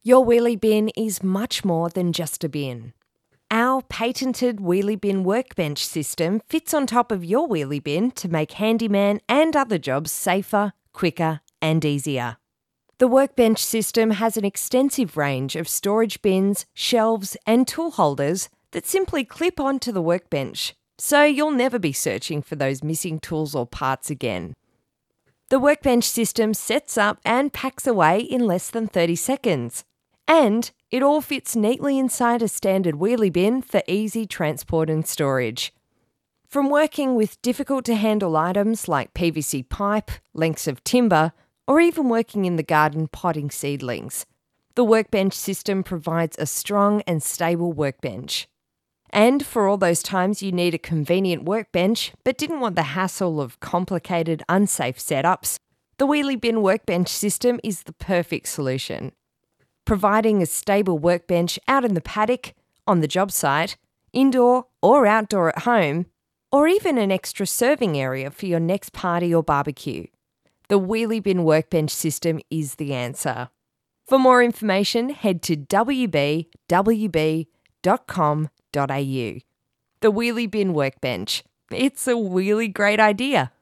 Your wheelie bin is much more than just a bin. Our patented wheelie bin workbench system fits on top of your wheelie bin to make handyman and other jobs safer, quicker and easier. The workbench system has an extensive range of storage bins, shelves and tool holders that simply clip onto the workbench, so you'll never be searching for those missing tools or parts again. The workbench system sets up and packs away in less than 30 seconds. And it all fits neatly inside a standard wheelie bin for easy transport and storage. From working with difficult-to-handle items like PVC pipe, lengths of timber, or even working in the garden potting seedlings, the workbench system provides a strong and stable workbench. And for all those times you need a convenient workbench but didn't want the hassle of complicated, unsafe setups, the wheelie bin workbench system is the perfect solution. Providing a stable workbench out in the paddock, on the job site, indoor or outdoor at home, or even an extra serving area for your next party or barbecue. The wheelie bin workbench system is the answer. For more information, head to wbwb.com.au. The wheelie bin workbench. It's a really great idea.